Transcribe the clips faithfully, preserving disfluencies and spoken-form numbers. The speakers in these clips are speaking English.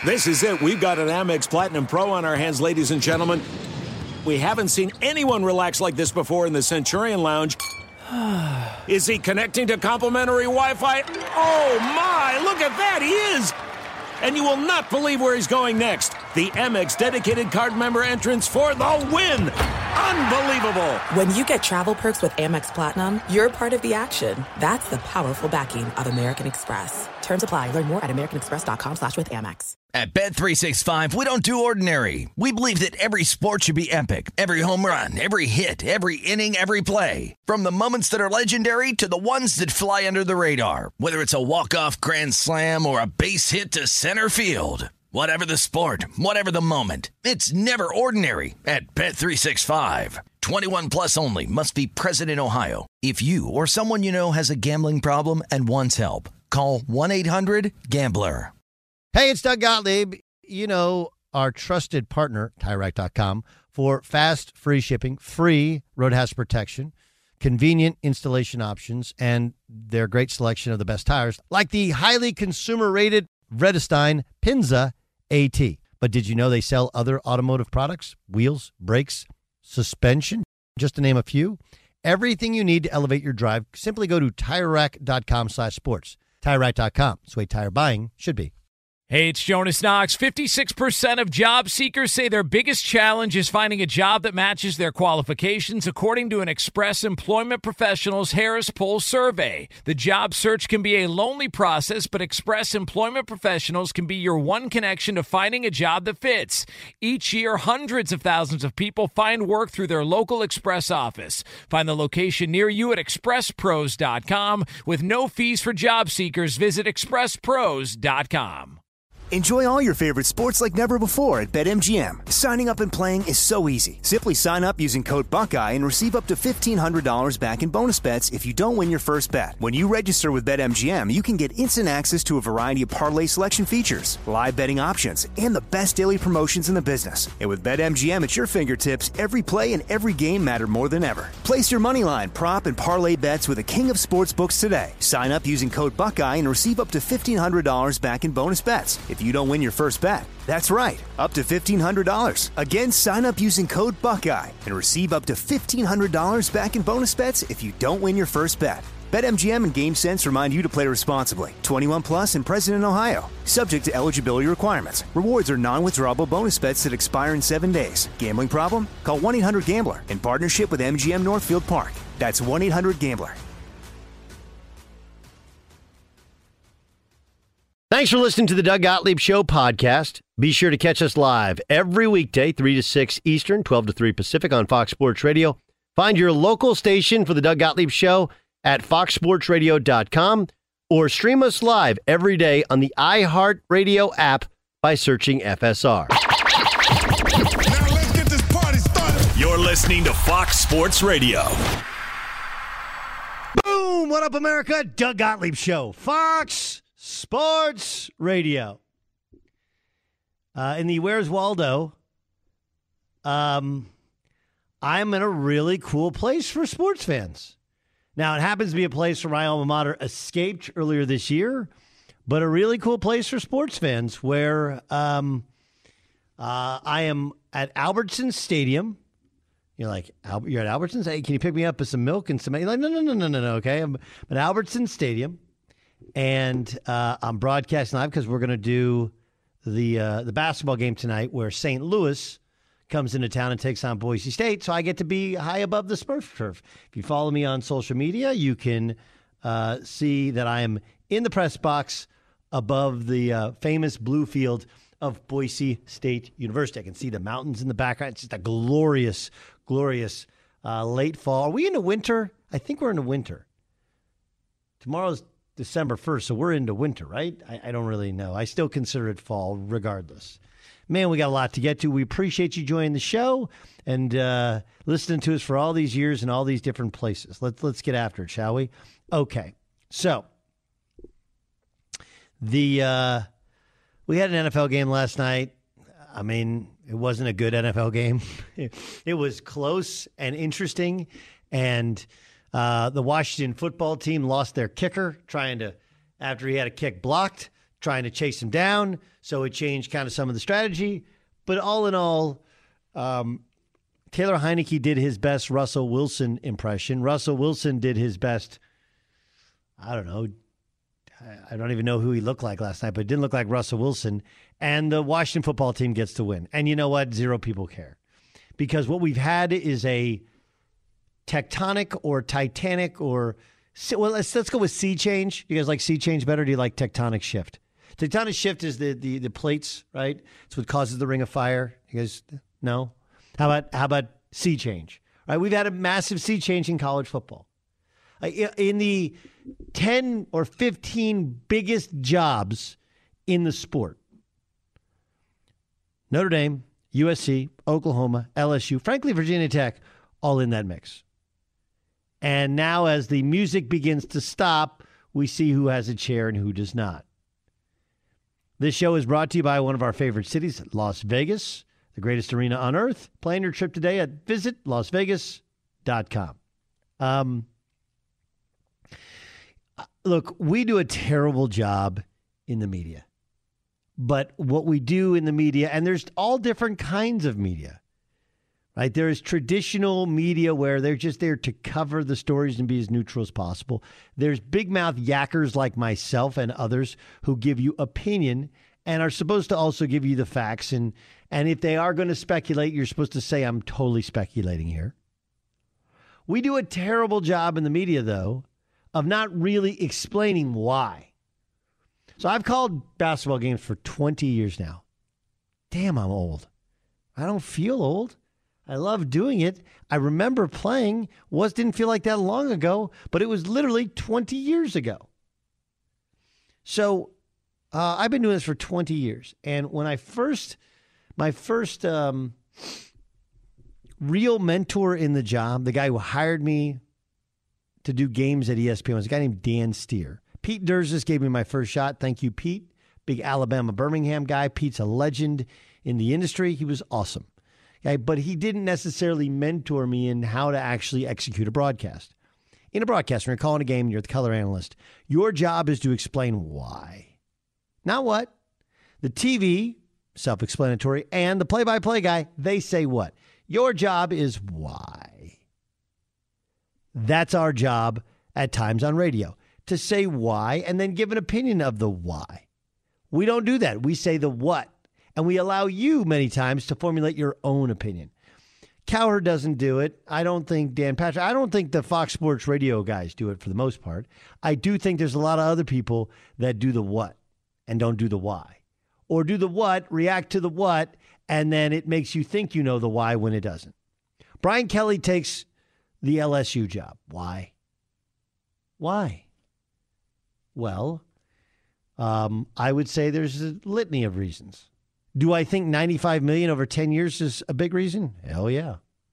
This is it. We've got an Amex Platinum Pro on our hands, ladies and gentlemen. We haven't seen anyone relax like this before in the Centurion Lounge. Is he connecting to complimentary Wi-Fi? Oh, my. Look at that. He is. And you will not believe where he's going next. The Amex dedicated card member entrance for the win. Unbelievable. When you get travel perks with Amex Platinum, you're part of the action. That's the powerful backing of American Express. Terms apply. Learn more at americanexpress.com slash with Amex. At Bet three sixty-five, we don't do ordinary. We believe that every sport should be epic. Every home run, every hit, every inning, every play. From the moments that are legendary to the ones that fly under the radar. Whether it's a walk-off grand slam or a base hit to center field. Whatever the sport, whatever the moment, it's never ordinary at Bet three sixty-five. twenty-one plus only. Must be present in Ohio. If you or someone you know has a gambling problem and wants help, call one eight hundred gambler. Hey, it's Doug Gottlieb. You know, our trusted partner, Tire Rack dot com, for fast, free shipping, free road hazard protection, convenient installation options, and their great selection of the best tires, like the highly consumer-rated Vredestein Pinza AT. But did you know they sell other automotive products? Wheels, brakes, suspension, just to name a few. Everything you need to elevate your drive. Simply go to Tire Rack dot com slash sports. Tire Rack dot com. It's the way tire buying should be. Hey, it's Jonas Knox. fifty-six percent of job seekers say their biggest challenge is finding a job that matches their qualifications, according to an Express Employment Professionals Harris Poll survey. The job search can be a lonely process, but Express Employment Professionals can be your one connection to finding a job that fits. Each year, hundreds of thousands of people find work through their local Express office. Find the location near you at express pros dot com. With no fees for job seekers, visit express pros dot com. Enjoy all your favorite sports like never before at BetMGM. Signing up and playing is so easy. Simply sign up using code Buckeye and receive up to fifteen hundred dollars back in bonus bets if you don't win your first bet. When you register with BetMGM, you can get instant access to a variety of parlay selection features, live betting options, and the best daily promotions in the business. And with BetMGM at your fingertips, every play and every game matter more than ever. Place your moneyline, prop, and parlay bets with the king of sportsbooks today. Sign up using code Buckeye and receive up to fifteen hundred dollars back in bonus bets if you don't win your first bet. That's right, up to fifteen hundred dollars. Again, sign up using code Buckeye and receive up to fifteen hundred dollars back in bonus bets if you don't win your first bet. BetMGM and GameSense remind you to play responsibly. twenty-one plus and present in Ohio. Subject to eligibility requirements. Rewards are non-withdrawable bonus bets that expire in seven days. Gambling problem? Call one eight hundred gambler in partnership with M G M Northfield Park. That's one eight hundred gambler. Thanks for listening to the Doug Gottlieb Show podcast. Be sure to catch us live every weekday, three to six Eastern, twelve to three Pacific on Fox Sports Radio. Find your local station for the Doug Gottlieb Show at fox sports radio dot com or stream us live every day on the iHeartRadio app by searching F S R. Now let's get this party started. You're listening to Fox Sports Radio. Boom! What up, America? Doug Gottlieb Show. Fox Sports Radio. Uh, in the Where's Waldo, um, I'm in a really cool place for sports fans. Now, it happens to be a place where my alma mater escaped earlier this year, but a really cool place for sports fans where um, uh, I am at Albertsons Stadium. You're like, you're at Albertsons? Hey, can you pick me up with some milk and some... You're like, no, no, no, no, no, no, okay? I'm at Albertsons Stadium. And uh, I'm broadcasting live because we're going to do the uh, the basketball game tonight where Saint Louis comes into town and takes on Boise State. So I get to be high above the Smurf turf. If you follow me on social media, you can uh, see that I am in the press box above the uh, famous blue field of Boise State University. I can see the mountains in the background. It's just a glorious, glorious uh, late fall. Are we into winter? I think we're into winter. Tomorrow's December first, so we're into winter, right? I, I don't really know. I still consider it fall regardless. Man, we got a lot to get to. We appreciate you joining the show and uh, listening to us for all these years in all these different places. Let's, let's get after it, shall we? Okay, so the uh, we had an N F L game last night. I mean, it wasn't a good N F L game. It was close and interesting, and Uh, the Washington football team lost their kicker trying to, after he had a kick blocked, trying to chase him down. So it changed kind of some of the strategy. But all in all, um, Taylor Heineke did his best Russell Wilson impression. Russell Wilson did his best, I don't know, I don't even know who he looked like last night, but it didn't look like Russell Wilson. And the Washington football team gets to win. And you know what? Zero people care. Because what we've had is a tectonic or titanic or, well, let's, let's go with sea change. You guys like sea change better, or do you like tectonic shift? Tectonic shift is the, the, the plates, right? It's what causes the ring of fire. You guys know? How about how about sea change? Right? We've had a massive sea change in college football. In the ten or fifteen biggest jobs in the sport, Notre Dame, U S C, Oklahoma, L S U, frankly, Virginia Tech, all in that mix. And now as the music begins to stop, we see who has a chair and who does not. This show is brought to you by one of our favorite cities, Las Vegas, the greatest arena on earth. Plan your trip today at visit las vegas dot com. Um, look, we do a terrible job in the media. But what we do in the media, and there's all different kinds of media, right? There is traditional media where they're just there to cover the stories and be as neutral as possible. There's big mouth yackers like myself and others who give you opinion and are supposed to also give you the facts. And, and if they are going to speculate, you're supposed to say, I'm totally speculating here. We do a terrible job in the media, though, of not really explaining why. So I've called basketball games for twenty years now. Damn, I'm old. I don't feel old. I love doing it. I remember playing. Was didn't feel like that long ago, but it was literally twenty years ago. So uh, I've been doing this for twenty years. And when I first, my first um, real mentor in the job, the guy who hired me to do games at E S P N, was a guy named Dan Steer. Pete Durzis gave me my first shot. Thank you, Pete. Big Alabama Birmingham guy. Pete's a legend in the industry. He was awesome. Okay, but he didn't necessarily mentor me in how to actually execute a broadcast. In a broadcast, when you're calling a game and you're the color analyst, your job is to explain why. Not what. The T V, self-explanatory, and the play-by-play guy, they say what. Your job is why. That's our job at times on radio. To say why and then give an opinion of the why. We don't do that. We say the what. And we allow you many times to formulate your own opinion. Cowherd doesn't do it. I don't think Dan Patrick, I don't think the Fox Sports radio guys do it for the most part. I do think there's a lot of other people that do the what and don't do the why. Or do the what, react to the what, and then it makes you think you know the why when it doesn't. Brian Kelly takes the L S U job. Why? Why? Well, um, I would say there's a litany of reasons. Do I think ninety-five million dollars over ten years is a big reason? Hell yeah.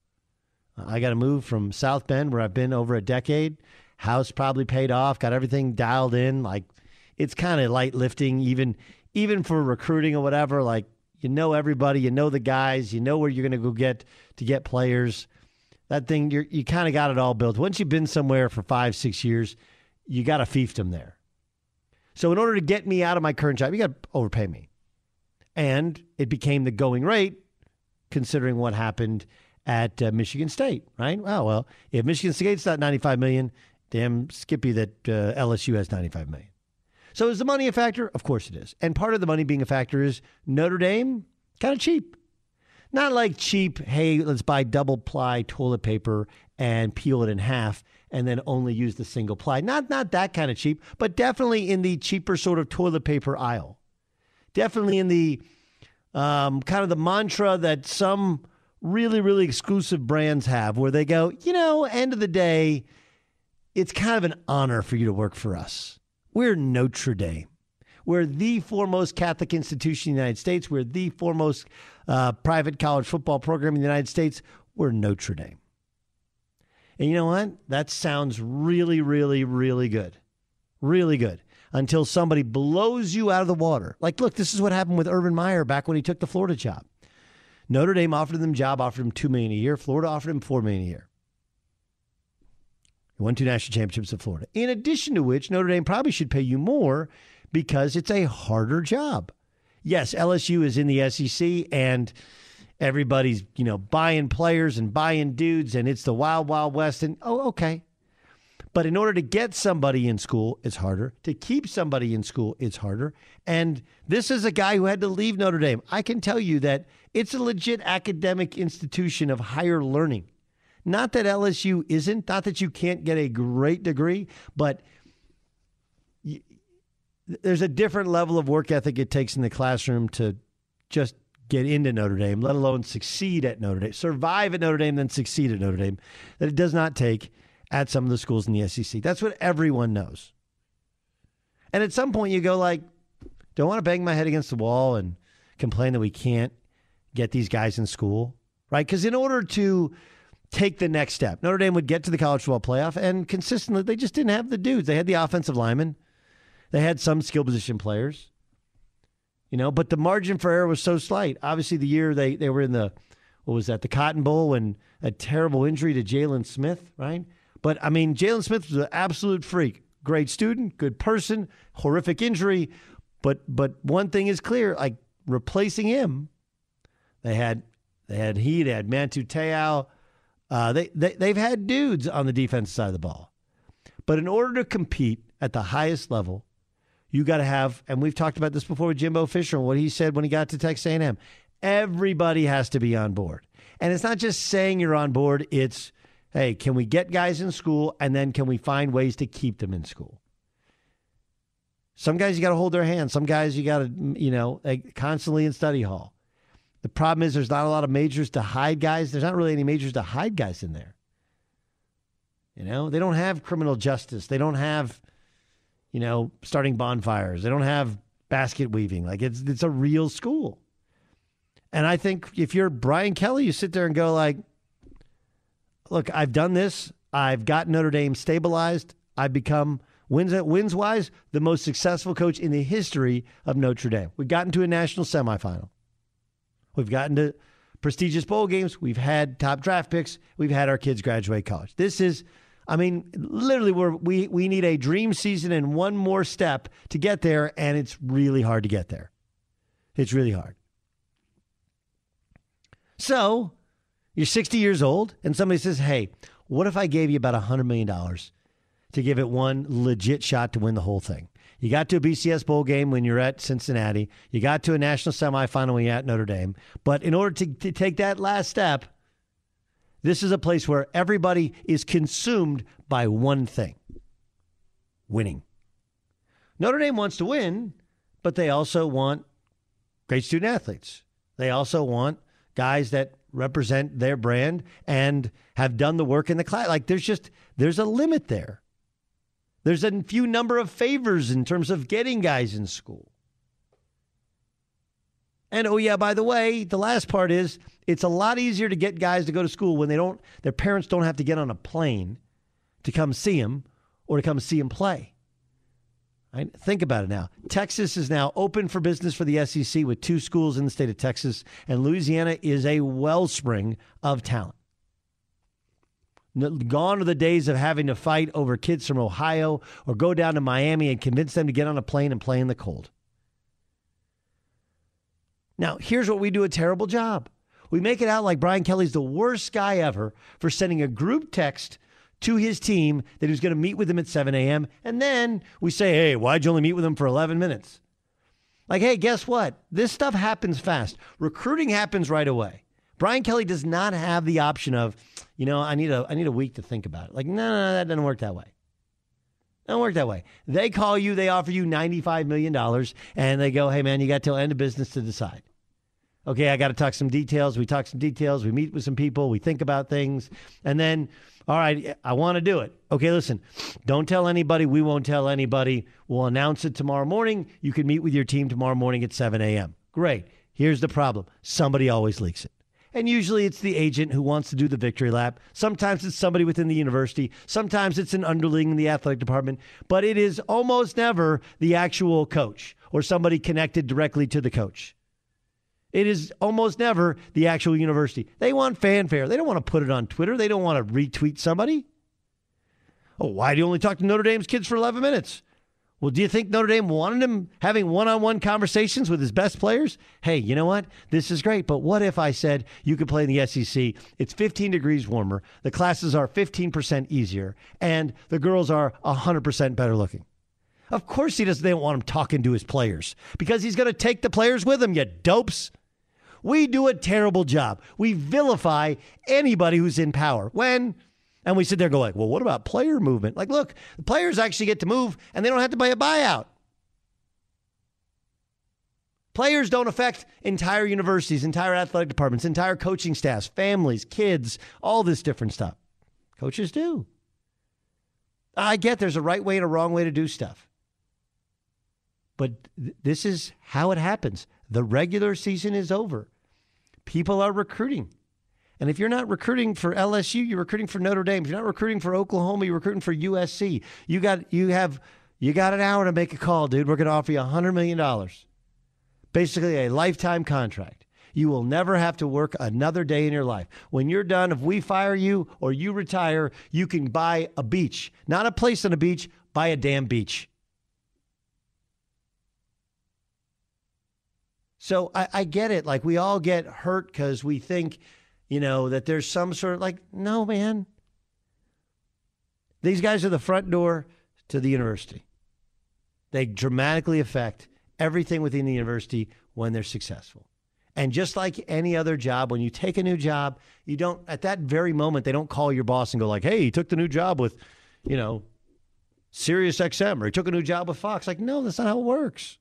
I got to move from South Bend, where I've been over a decade. House probably paid off, got everything dialed in. Like, it's kind of light lifting, even, even for recruiting or whatever. Like, you know everybody, you know the guys, you know where you're going to go get to get players. That thing, you're, you kind of got it all built. Once you've been somewhere for five, six years, you got a fiefdom there. So in order to get me out of my current job, you got to overpay me. And it became the going rate, considering what happened at uh, Michigan State, right? Oh, well, if Michigan State's not ninety-five million dollars, damn skippy that uh, L S U has ninety-five million dollars. So is the money a factor? Of course it is. And part of the money being a factor is Notre Dame, kind of cheap. Not like cheap, hey, let's buy double ply toilet paper and peel it in half and then only use the single ply. Not not that kind of cheap, but definitely in the cheaper sort of toilet paper aisle. Definitely in the um, kind of the mantra that some really, really exclusive brands have where they go, you know, end of the day, it's kind of an honor for you to work for us. We're Notre Dame. We're the foremost Catholic institution in the United States. We're the foremost uh, private college football program in the United States. We're Notre Dame. And you know what? That sounds really, really, really good. Really good. Until somebody blows you out of the water. Like, look, this is what happened with Urban Meyer back when he took the Florida job. Notre Dame offered him a job, offered him two million dollars a year. Florida offered him four million dollars a year. He won two national championships at Florida. In addition to which, Notre Dame probably should pay you more because it's a harder job. Yes, L S U is in the S E C and everybody's, you know, buying players and buying dudes and it's the wild, wild west. And, oh, okay. But in order to get somebody in school, it's harder. To keep somebody in school, it's harder. And this is a guy who had to leave Notre Dame. I can tell you that it's a legit academic institution of higher learning. Not that L S U isn't, not that you can't get a great degree, but y- there's a different level of work ethic it takes in the classroom to just get into Notre Dame, let alone succeed at Notre Dame, survive at Notre Dame, then succeed at Notre Dame, that it does not take at some of the schools in the S E C. That's what everyone knows. And at some point you go like, don't want to bang my head against the wall and complain that we can't get these guys in school, right? Because in order to take the next step, Notre Dame would get to the college football playoff, and consistently they just didn't have the dudes. They had the offensive linemen. They had some skill position players, you know, but the margin for error was so slight. Obviously the year they, they were in the, what was that, the Cotton Bowl, and a terrible injury to Jalen Smith, right? But, I mean, Jalen Smith was an absolute freak. Great student, good person, horrific injury. But but one thing is clear, like replacing him, they had they had he, they had Mantu Te'o. Uh, they, they, they've had dudes on the defensive side of the ball. But in order to compete at the highest level, you got to have, and we've talked about this before with Jimbo Fisher and what he said when he got to Texas A and M, everybody has to be on board. And it's not just saying you're on board, it's, hey, can we get guys in school, and then can we find ways to keep them in school? Some guys you got to hold their hand. Some guys you got to, you know, like constantly in study hall. The problem is there's not a lot of majors to hide guys. There's not really any majors to hide guys in there. You know, they don't have criminal justice. They don't have, you know, starting bonfires. They don't have basket weaving. Like it's it's a real school. And I think if you're Brian Kelly, you sit there and go like, look, I've done this. I've got Notre Dame stabilized. I've become, wins wins wise, the most successful coach in the history of Notre Dame. We've gotten to a national semifinal. We've gotten to prestigious bowl games. We've had top draft picks. We've had our kids graduate college. This is, I mean, literally we're, we we need a dream season and one more step to get there, and it's really hard to get there. It's really hard. So you're sixty years old, and somebody says, hey, what if I gave you about one hundred million dollars to give it one legit shot to win the whole thing? You got to a B C S bowl game when you're at Cincinnati. You got to a national semifinal when you're at Notre Dame. But in order to, to take that last step, this is a place where everybody is consumed by one thing: winning. Notre Dame wants to win, but they also want great student athletes. They also want guys that represent their brand and have done the work in the class. Like there's just, there's a limit there. There's a few number of favors in terms of getting guys in school. And oh yeah, by the way, the last part is it's a lot easier to get guys to go to school when they don't, their parents don't have to get on a plane to come see them or to come see them play. Right? Think about it now. Texas is now open for business for the S E C with two schools in the state of Texas, and Louisiana is a wellspring of talent. Gone are the days of having to fight over kids from Ohio or go down to Miami and convince them to get on a plane and play in the cold. Now, here's what we do a terrible job. We make it out like Brian Kelly's the worst guy ever for sending a group text to his team that he was going to meet with them at seven a.m. And then we say, hey, why'd you only meet with them for eleven minutes? Like, hey, guess what? This stuff happens fast. Recruiting happens right away. Brian Kelly does not have the option of, you know, I need a I need a week to think about it. Like, no, no, no, that doesn't work that way. Doesn't work that way. They call you, they offer you ninety-five million dollars, and they go, hey, man, you got till end of business to decide. Okay, I got to talk some details. We talk some details. We meet with some people. We think about things. And then, all right, I want to do it. Okay, listen, don't tell anybody. We won't tell anybody. We'll announce it tomorrow morning. You can meet with your team tomorrow morning at seven a.m. Great. Here's the problem. Somebody always leaks it. And usually it's the agent who wants to do the victory lap. Sometimes it's somebody within the university. Sometimes it's an underling in the athletic department. But it is almost never the actual coach or somebody connected directly to the coach. It is almost never the actual university. They want fanfare. They don't want to put it on Twitter. They don't want to retweet somebody. Oh, why do you only talk to Notre Dame's kids for eleven minutes? Well, do you think Notre Dame wanted him having one-on-one conversations with his best players? Hey, you know what? This is great, but what if I said you could play in the S E C? It's fifteen degrees warmer, the classes are fifteen percent easier, and the girls are one hundred percent better looking. Of course he doesn't they don't want him talking to his players because he's going to take the players with him, you dopes. We do a terrible job. We vilify anybody who's in power. When... And we sit there and go like, well, what about player movement? Like, look, the players actually get to move and they don't have to buy a buyout. Players don't affect entire universities, entire athletic departments, entire coaching staffs, families, kids, all this different stuff. Coaches do. I get there's a right way and a wrong way to do stuff. But th- this is how it happens. The regular season is over. People are recruiting. And if you're not recruiting for L S U, you're recruiting for Notre Dame. If you're not recruiting for Oklahoma, you're recruiting for U S C. You got you have you got an hour to make a call, dude. We're going to offer you one hundred million dollars. Basically a lifetime contract. You will never have to work another day in your life. When you're done, if we fire you or you retire, you can buy a beach. Not a place on a beach, buy a damn beach. So I, I get it. Like, we all get hurt because we think, you know, that there's some sort of like, no, man. These guys are the front door to the university. They dramatically affect everything within the university when they're successful. And just like any other job, when you take a new job, you don't, at that very moment, they don't call your boss and go like, hey, he took the new job with, you know, Sirius X M, or he took a new job with Fox. Like, no, that's not how it works.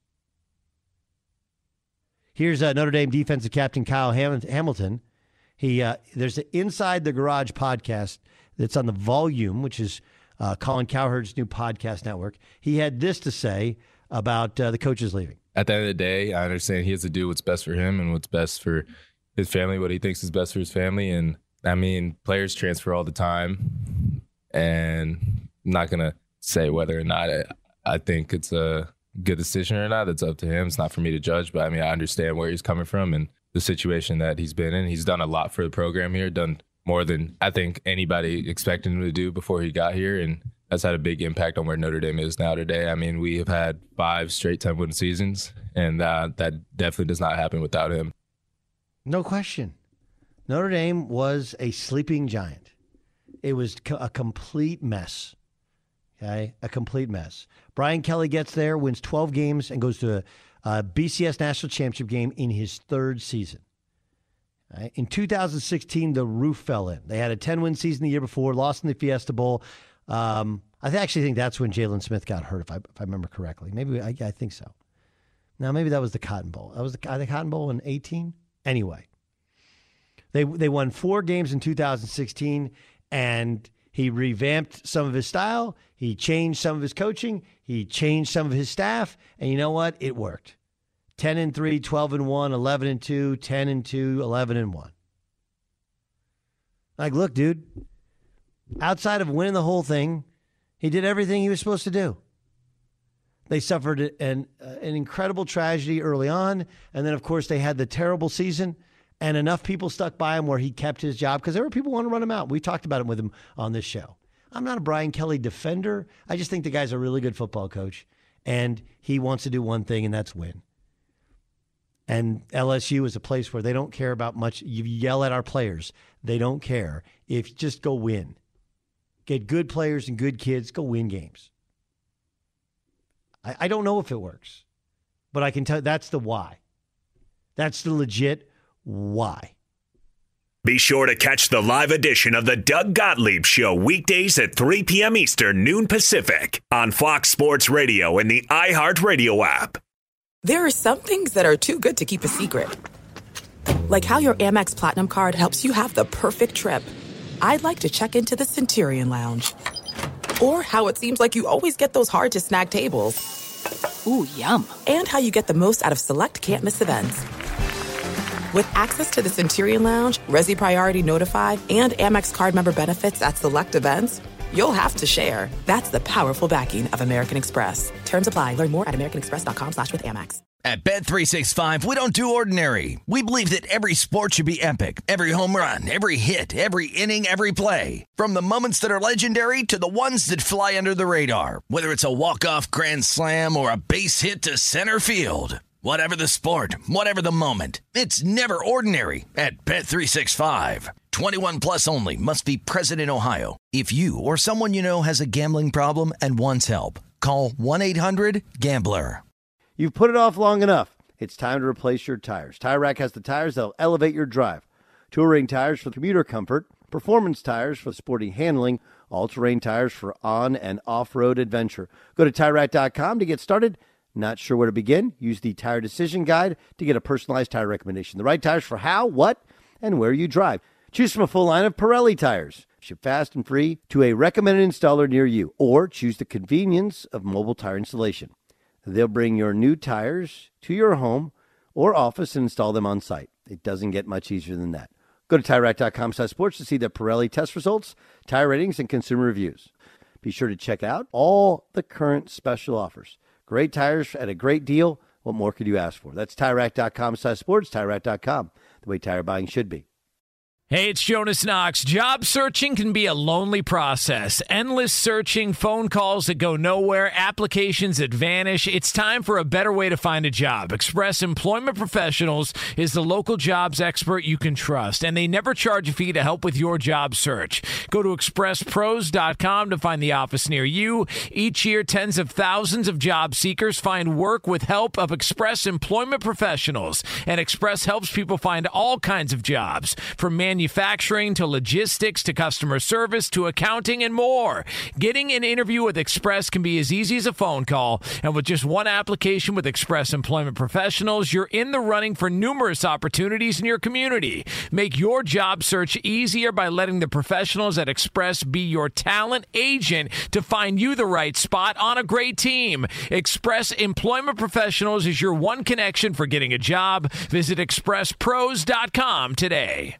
Here's uh, Notre Dame defensive captain Kyle Ham- Hamilton. He uh, there's an Inside the Garage podcast that's on the Volume, which is uh, Colin Cowherd's new podcast network. He had this to say about uh, the coaches leaving. At the end of the day, I understand he has to do what's best for him and what's best for his family, what he thinks is best for his family. And, I mean, players transfer all the time. And I'm not going to say whether or not I, I think it's a good decision or not. It's up to him. It's not for me to judge. But, I mean, I understand where he's coming from and the situation that he's been in. He's done a lot for the program here, done more than I think anybody expected him to do before he got here. And that's had a big impact on where Notre Dame is now today. I mean, we have had five straight ten-win seasons, and uh, that definitely does not happen without him. No question. Notre Dame was a sleeping giant. It was co- a complete mess. Okay, a complete mess. Brian Kelly gets there, wins twelve games, and goes to a, a B C S National Championship game in his third season. Right? In two thousand sixteen, the roof fell in. They had a ten-win season the year before, lost in the Fiesta Bowl. Um, I th- actually think that's when Jalen Smith got hurt, if I, if I remember correctly. Maybe I, I think so. Now, maybe that was the Cotton Bowl. That was the, the Cotton Bowl in eighteen? Anyway, they they won four games in two thousand sixteen, and he revamped some of his style. He changed some of his coaching. He changed some of his staff. And you know what? It worked. ten and three, twelve and one, eleven and two, ten and two, eleven and one. Like, look, dude, outside of winning the whole thing, he did everything he was supposed to do. They suffered an uh, an incredible tragedy early on, and then, of course, they had the terrible season, and enough people stuck by him where he kept his job because there were people who wanted to run him out. We talked about it with him on this show. I'm not a Brian Kelly defender. I just think the guy's a really good football coach, and he wants to do one thing, and that's win. And L S U is a place where they don't care about much. You yell at our players. They don't care. If you just go win. Get good players and good kids, go win games. I, I don't know if it works, but I can tell that's the why. That's the legit why. Be sure to catch the live edition of the Doug Gottlieb Show weekdays at three p.m. Eastern, noon Pacific on Fox Sports Radio and the iHeartRadio app. There are some things that are too good to keep a secret. Like how your Amex Platinum card helps you have the perfect trip. I'd like to check into the Centurion Lounge. Or how it seems like you always get those hard-to-snag tables. Ooh, yum. And how you get the most out of select can't-miss events. With access to the Centurion Lounge, Resi Priority Notified, and Amex card member benefits at select events, you'll have to share. That's the powerful backing of American Express. Terms apply. Learn more at americanexpress.com slash with Amex. At Bet three sixty-five, we don't do ordinary. We believe that every sport should be epic. Every home run, every hit, every inning, every play. From the moments that are legendary to the ones that fly under the radar. Whether it's a walk-off grand slam or a base hit to center field. Whatever the sport, whatever the moment. It's never ordinary at Bet three sixty-five. twenty-one plus only. Must be present in Ohio. If you or someone you know has a gambling problem and wants help, call one eight hundred gambler. You've put it off long enough. It's time to replace your tires. Tire Rack has the tires that'll elevate your drive. Touring tires for commuter comfort, performance tires for sporty handling, all-terrain tires for on- and off-road adventure. Go to Tire Rack dot com to get started. Not sure where to begin? Use the Tire Decision Guide to get a personalized tire recommendation. The right tires for how, what, and where you drive. Choose from a full line of Pirelli tires. Ship fast and free to a recommended installer near you. Or choose the convenience of mobile tire installation. They'll bring your new tires to your home or office and install them on site. It doesn't get much easier than that. Go to Tire Rack dot com slash sports to see the Pirelli test results, tire ratings, and consumer reviews. Be sure to check out all the current special offers. Great tires at a great deal. What more could you ask for? That's Tire Rack dot com slash sports, Tire Rack dot com, the way tire buying should be. Hey, it's Jonas Knox. Job searching can be a lonely process. Endless searching, phone calls that go nowhere, applications that vanish. It's time for a better way to find a job. Express Employment Professionals is the local jobs expert you can trust, and they never charge a fee to help with your job search. Go to express pros dot com to find the office near you. Each year, tens of thousands of job seekers find work with help of Express Employment Professionals, and Express helps people find all kinds of jobs, from manufacturing Manufacturing to logistics to customer service to accounting and more. Getting an interview with Express can be as easy as a phone call, and with just one application with Express Employment Professionals, you're in the running for numerous opportunities in your community. Make your job search easier by letting the professionals at Express be your talent agent to find you the right spot on a great team. Express Employment Professionals is your one connection for getting a job. Visit express pros dot com today.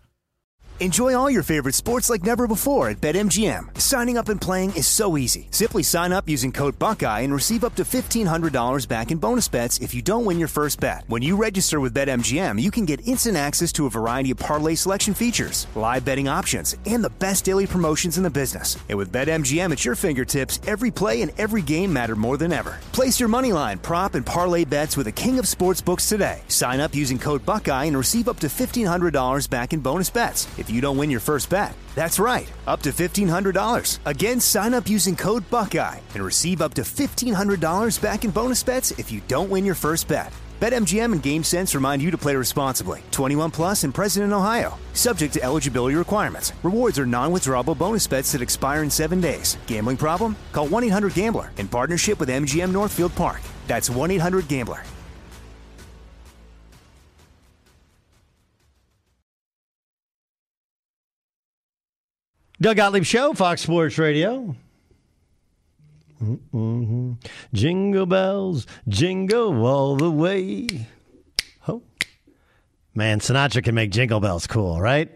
Enjoy all your favorite sports like never before at BetMGM. Signing up and playing is so easy. Simply sign up using code Buckeye and receive up to fifteen hundred dollars back in bonus bets if you don't win your first bet. When you register with BetMGM, you can get instant access to a variety of parlay selection features, live betting options, and the best daily promotions in the business. And with BetMGM at your fingertips, every play and every game matter more than ever. Place your moneyline, prop, and parlay bets with the king of sportsbooks today. Sign up using code Buckeye and receive up to fifteen hundred dollars back in bonus bets if you don't win your first bet. That's right, up to fifteen hundred dollars. Again, sign up using code Buckeye and receive up to fifteen hundred dollars back in bonus bets if you don't win your first bet. BetMGM and GameSense remind you to play responsibly. twenty-one plus and present in Ohio. Subject to eligibility requirements. Rewards are non-withdrawable bonus bets that expire in seven days. Gambling problem? Call one eight hundred gambler in partnership with M G M Northfield Park. That's one eight hundred gambler. Doug Gottlieb Show, Fox Sports Radio. Mm-hmm. Jingle bells, jingle all the way. Oh, man, Sinatra can make jingle bells cool, right?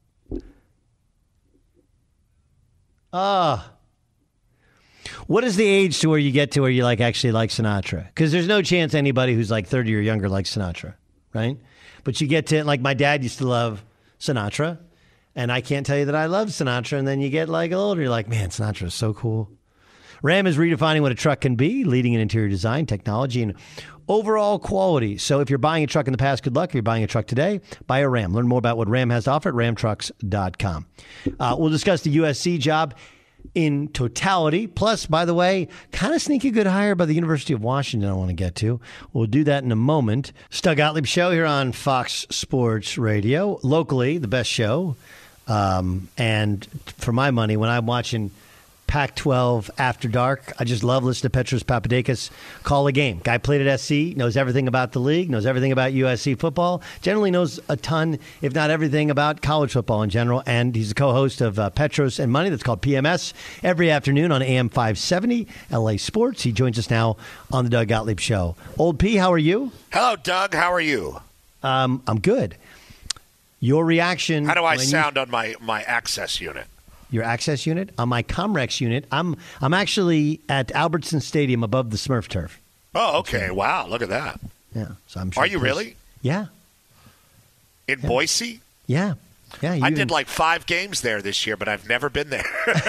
Ah. Uh, what is the age to where you get to where you like actually like Sinatra? Because there's no chance anybody who's like thirty or younger likes Sinatra, right? But you get to, like, my dad used to love Sinatra. And I can't tell you that I love Sinatra. And then you get like older, you're like, man, Sinatra is so cool. Ram is redefining what a truck can be, leading in interior design, technology, and overall quality. So if you're buying a truck in the past, good luck. If you're buying a truck today, buy a Ram. Learn more about what Ram has to offer at ram trucks dot com. Uh, we'll discuss the U S C job in totality. Plus, by the way, kind of sneaky good hire by the University of Washington I want to get to. We'll do that in a moment. Doug Gottlieb Show here on Fox Sports Radio. Locally, the best show. Um, and for my money, when I'm watching Pac twelve After Dark, I just love listening to Petros Papadakis call a game. Guy played at S C, knows everything about the league, knows everything about U S C football, generally knows a ton, if not everything, about college football in general. And he's the co-host of uh, Petros and Money, that's called P M S, every afternoon on A M five seventy, L A Sports. He joins us now on the Doug Gottlieb Show. Old P, how are you? Hello, Doug. How are you? Um, I'm good. Your reaction. How do I sound you, on my, my access unit? Your access unit? On my Comrex unit, I'm I'm actually at Albertson Stadium above the Smurf turf. Oh, okay. Wow, look at that. Yeah. So I'm sure Are you really? Yeah. In yeah. Boise? Yeah. Yeah. I did like five games there this year, but I've never been there.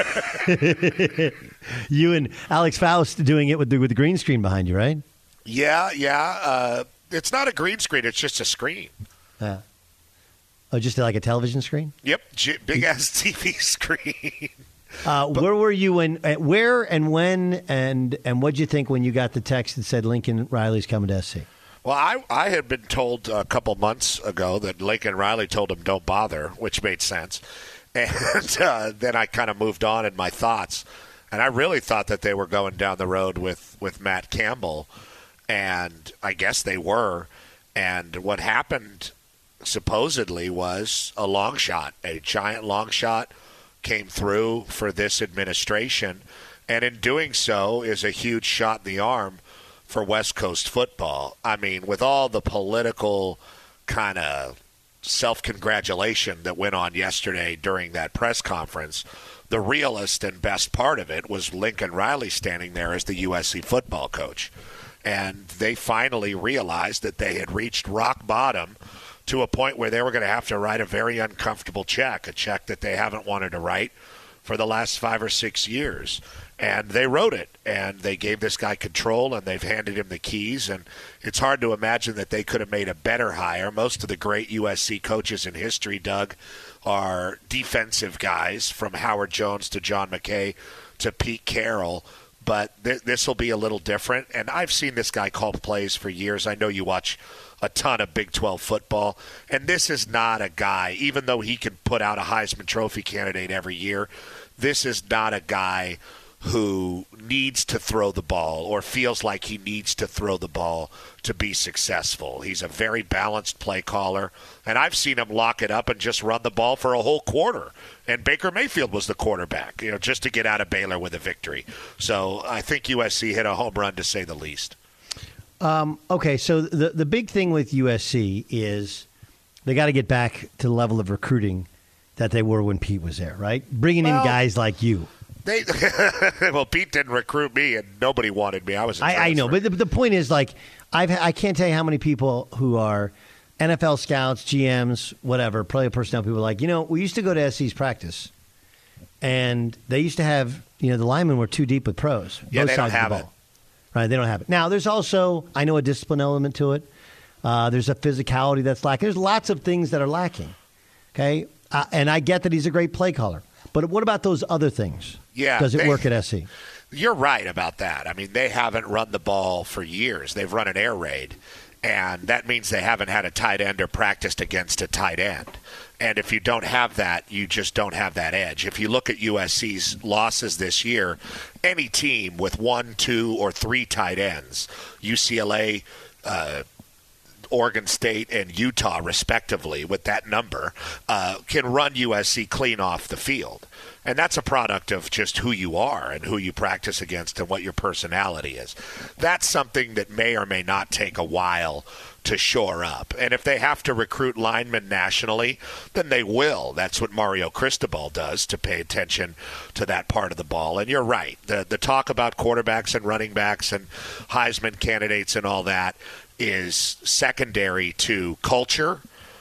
You and Alex Faust doing it with the, with the green screen behind you, right? Yeah, yeah. Uh, it's not a green screen. It's just a screen. Yeah. Oh, just like a television screen? Yep. G- big-ass T V screen. Uh, But- where were you when, uh, where and when, and and what'd you think when you got the text that said Lincoln Riley's coming to S C? Well, I, I had been told a couple months ago that Lincoln Riley told him don't bother, which made sense. And uh, then I kind of moved on in my thoughts. And I really thought that they were going down the road with, with Matt Campbell. And I guess they were. And what happened supposedly was a long shot, a giant long shot came through for this administration. And in doing so is a huge shot in the arm for West Coast football. I mean, with all the political kind of self-congratulation that went on yesterday during that press conference, the realest and best part of it was Lincoln Riley standing there as the U S C football coach. And they finally realized that they had reached rock bottom to a point where they were going to have to write a very uncomfortable check, a check that they haven't wanted to write for the last five or six years. And they wrote it, and they gave this guy control, and they've handed him the keys. And it's hard to imagine that they could have made a better hire. Most of the great U S C coaches in history, Doug, are defensive guys, from Howard Jones to John McKay to Pete Carroll. But th- this will be a little different. And I've seen this guy call plays for years. I know you watch a ton of Big twelve football. And this is not a guy, even though he can put out a Heisman Trophy candidate every year, this is not a guy who needs to throw the ball or feels like he needs to throw the ball to be successful. He's a very balanced play caller, and I've seen him lock it up and just run the ball for a whole quarter. And Baker Mayfield was the quarterback, you know, just to get out of Baylor with a victory. So I think U S C hit a home run, to say the least. Um, okay, so the the big thing with U S C is they got to get back to the level of recruiting that they were when Pete was there, right? Bringing Well, in guys like you. They well, Pete didn't recruit me, and nobody wanted me. I was. A I, I know, but the, the point is, like, I've I can't tell you how many people who are N F L scouts, G Ms, whatever, player personnel people, are like, you know, we used to go to S C's practice, and they used to have, you know, the linemen were too deep with pros. Yeah, both they don't sides of have the it. ball. Right, they don't have it. Now, there's also, I know, a discipline element to it. Uh, there's a physicality that's lacking. There's lots of things that are lacking. Okay, uh, and I get that he's a great play caller, but what about those other things? Yeah, does it they- work at S C? You're right about that. I mean, they haven't run the ball for years. They've run an air raid, and that means they haven't had a tight end or practiced against a tight end. And if you don't have that, you just don't have that edge. If you look at U S C's losses this year, any team with one, two, or three tight ends, U C L A, uh, Oregon State, and Utah, respectively, with that number, uh, can run U S C clean off the field. And that's a product of just who you are and who you practice against and what your personality is. That's something that may or may not take a while to shore up. And if they have to recruit linemen nationally, then they will. That's what Mario Cristobal does, to pay attention to that part of the ball. And you're right. The, the talk about quarterbacks and running backs and Heisman candidates and all that is secondary to culture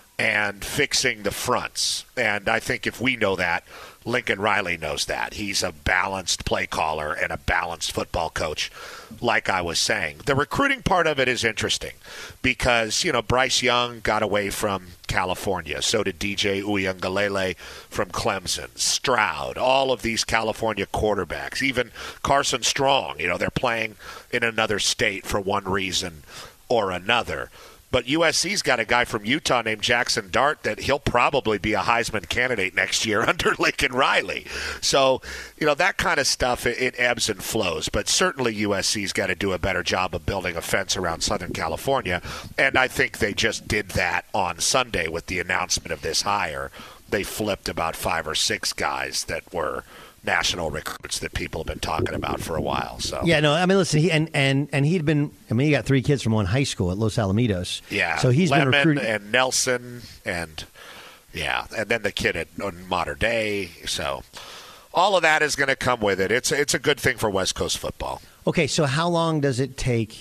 and fixing the fronts. And I think if we know that, Lincoln Riley knows that. He's a balanced play caller and a balanced football coach, like I was saying. The recruiting part of it is interesting because, you know, Bryce Young got away from California. So did D J Uiagalelei from Clemson. Stroud, all of these California quarterbacks, even Carson Strong, you know, they're playing in another state for one reason or another. But U S C's got a guy from Utah named Jackson Dart that he'll probably be a Heisman candidate next year under Lincoln Riley. So, you know, that kind of stuff, it, it ebbs and flows. But certainly U S C's got to do a better job of building a fence around Southern California. And I think they just did that on Sunday with the announcement of this hire. They flipped about five or six guys that were national recruits that people have been talking about for a while. So Yeah, no, I mean, listen, he and and and he'd been. I mean, he got three kids from one high school at Los Alamitos. yeah, so he's Lemon been recruiting. and Nelson and yeah, and then the kid at on Modern Day. So all of that is going to come with it. It's it's a good thing for West Coast football. Okay, so how long does it take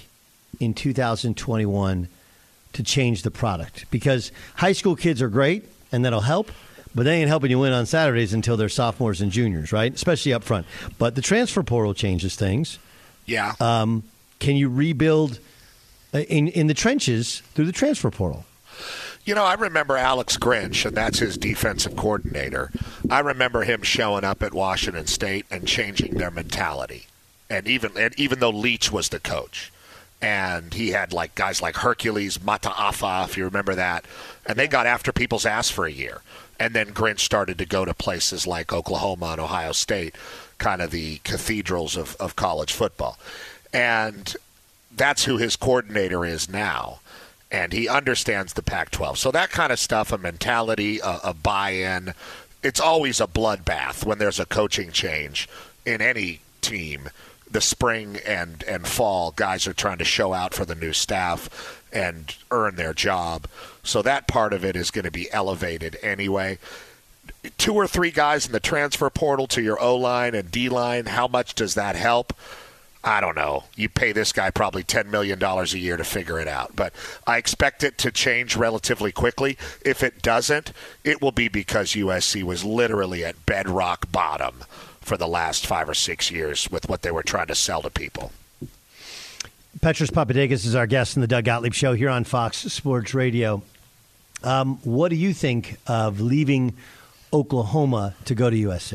in two thousand twenty-one to change the product? Because high school kids are great, and that'll help, but they ain't helping you win on Saturdays until they're sophomores and juniors, right? Especially up front. But the transfer portal changes things. Yeah. Um, can you rebuild in in the trenches through the transfer portal? You know, I remember Alex Grinch, and that's his defensive coordinator. I remember him showing up at Washington State and changing their mentality. And even and even though Leach was the coach, and he had like guys like Hercules Mataafa, if you remember that, and they got after people's ass for a year. And then Grinch started to go to places like Oklahoma and Ohio State, kind of the cathedrals of, of college football. And that's who his coordinator is now. And he understands the Pac twelve. So that kind of stuff, a mentality, a, a buy-in, it's always a bloodbath when there's a coaching change in any team. The spring and, and fall, guys are trying to show out for the new staff and earn their job. So that part of it is going to be elevated anyway. Two or three guys in the transfer portal to your O-line and D-line, how much does that help? I don't know. You pay this guy probably ten million dollars a year to figure it out. But I expect it to change relatively quickly. If it doesn't, it will be because U S C was literally at bedrock bottom for the last five or six years with what they were trying to sell to people. Petros Papadakis is our guest in the Doug Gottlieb Show here on Fox Sports Radio. Um, what do you think of leaving Oklahoma to go to U S C?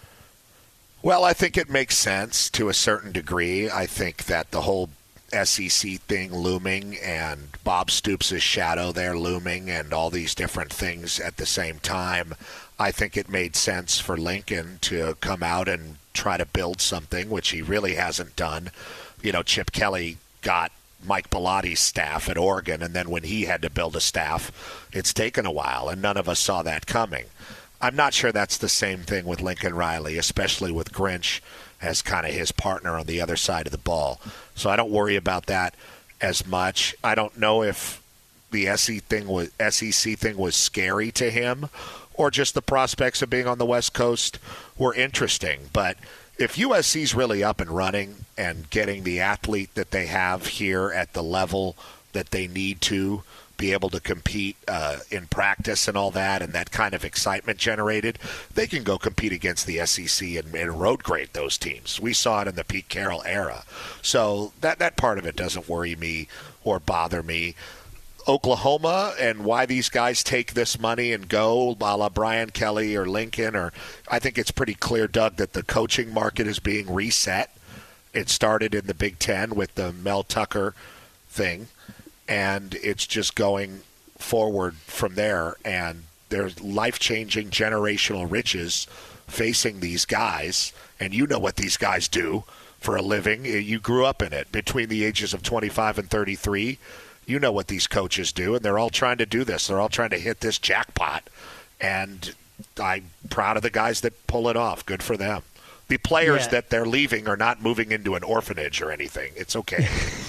Well, I think it makes sense to a certain degree. I think that the whole S E C thing looming and Bob Stoops' shadow there looming and all these different things at the same time, I think it made sense for Lincoln to come out and try to build something, which he really hasn't done. You know, Chip Kelly got Mike Bellotti's staff at Oregon, and then when he had to build a staff, it's taken a while, and none of us saw that coming. I'm not sure that's the same thing with Lincoln Riley, especially with Grinch as kind of his partner on the other side of the ball. So I don't worry about that as much. I don't know if the S E C thing was, S E C thing was scary to him or just the prospects of being on the West Coast were interesting. But if U S C's really up and running and getting the athlete that they have here at the level that they need to be able to compete uh, in practice and all that, and that kind of excitement generated, they can go compete against the S E C and, and road grade those teams. We saw it in the Pete Carroll era. So that, that part of it doesn't worry me or bother me. Oklahoma and why these guys take this money and go, a la Brian Kelly or Lincoln, or I think it's pretty clear, Doug, that the coaching market is being reset. It started in the Big Ten with the Mel Tucker thing, and it's just going forward from there. And there's life-changing generational riches facing these guys, and you know what these guys do for a living. You grew up in it. Between the ages of twenty-five and thirty-three, you know what these coaches do, and they're all trying to do this. They're all trying to hit this jackpot, and I'm proud of the guys that pull it off. Good for them. The players yeah. that they're leaving are not moving into an orphanage or anything. It's okay.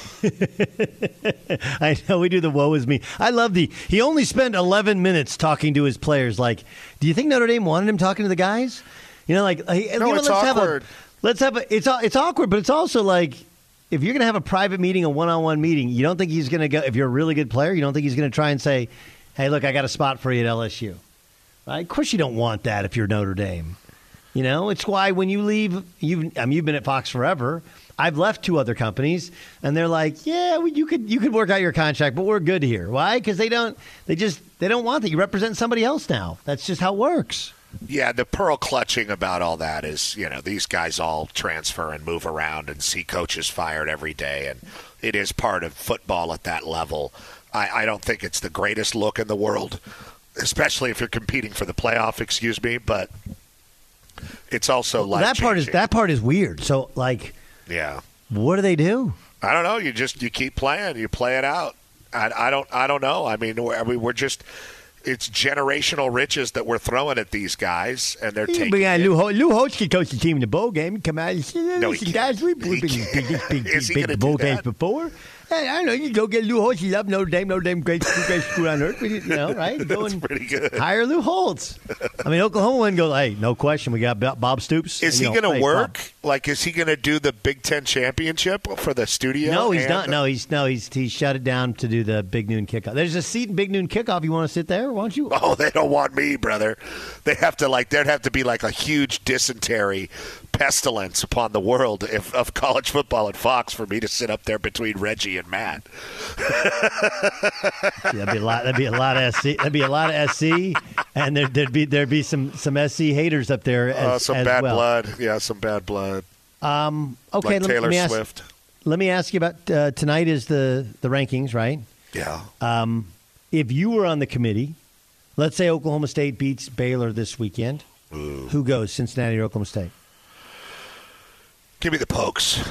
I know we do the woe is me. I love the – he only spent eleven minutes talking to his players. Like, do you think Notre Dame wanted him talking to the guys? You know, like, hey, no, you know, it's let's awkward. Have a, let's have a – it's it's awkward, but it's also like – if you're going to have a private meeting, a one-on-one meeting, you don't think he's going to go – if you're a really good player, you don't think he's going to try and say, hey, look, I got a spot for you at L S U. Right? Of course you don't want that if you're Notre Dame. You know, it's why when you leave – you've I mean, you've been at Fox forever. I've left two other companies, and they're like, yeah, well, you could you could work out your contract, but we're good here. Why? Because they don't – they just – they don't want that. You represent somebody else now. That's just how it works. Yeah, the pearl clutching about all that is, you know, these guys all transfer and move around and see coaches fired every day, and it is part of football at that level. I, I don't think it's the greatest look in the world, especially if you're competing for the playoff, excuse me, but it's also well, that part is that part is weird. So, like, yeah, what do they do? I don't know. You just you keep playing, you play it out. I, I don't I don't know. I mean, we're, I mean, we're just. It's generational riches that we're throwing at these guys, and they're taking yeah, it. Lou, Ho- Lou Holtz could coach the team in the bowl game and come out and say, No, listen, guys, we've been big, big, big, big bowl games before. Hey, I don't know. You go get Lou Holtz. You love Notre Dame. Notre Dame, great, great school on earth. You know, right? Go That's and pretty good. hire Lou Holtz. I mean, Oklahoma wouldn't go, hey, no question. We got Bob Stoops. Is and, he know, going to hey, work? Bob. Like, is he going to do the Big Ten championship for the studio? No, he's and not. the- No, he's no, he's he shut it down to do the Big Noon kickoff. There's a seat in Big Noon kickoff. You want to sit there? Why don't you? Oh, they don't want me, brother. They have to like. There'd have to be like a huge dysentery pestilence upon the world if, of college football at Fox for me to sit up there between Reggie and Matt. Yeah, that'd be a lot. That'd be a lot of S C. That'd be a lot of S C, and there, there'd be there'd be some some S C haters up there as, Uh, some as bad well. blood. Yeah, some bad blood. Um, okay, Like let, Taylor let me ask, Swift. Let me ask you about uh, tonight. Is the the rankings right? Yeah. Um, if you were on the committee, let's say Oklahoma State beats Baylor this weekend, Ooh. who goes? Cincinnati or Oklahoma State? Give me the Pokes.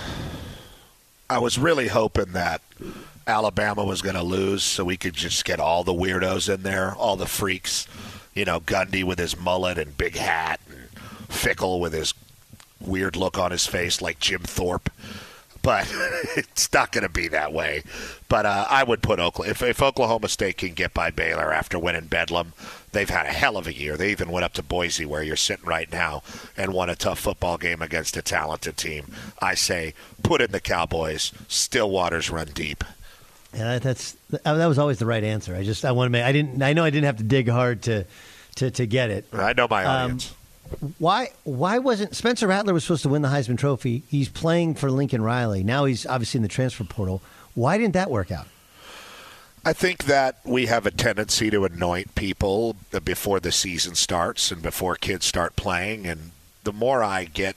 I was really hoping that Alabama was going to lose so we could just get all the weirdos in there, all the freaks. You know, Gundy with his mullet and big hat, and Fickle with his weird look on his face like Jim Thorpe. But it's not going to be that way. But uh, I would put Oklahoma. If, if Oklahoma State can get by Baylor after winning Bedlam, they've had a hell of a year. They even went up to Boise, where you're sitting right now, and won a tough football game against a talented team. I say, put in the Cowboys. Stillwater's run deep. Yeah, that's that was always the right answer. I just I want to make I didn't I know I didn't have to dig hard to to, to get it. I know my audience. Um, why why wasn't Spencer Rattler was supposed to win the Heisman Trophy? He's playing for Lincoln Riley. Now he's obviously in the transfer portal. Why didn't that work out? I think that we have a tendency to anoint people before the season starts and before kids start playing. And the more I get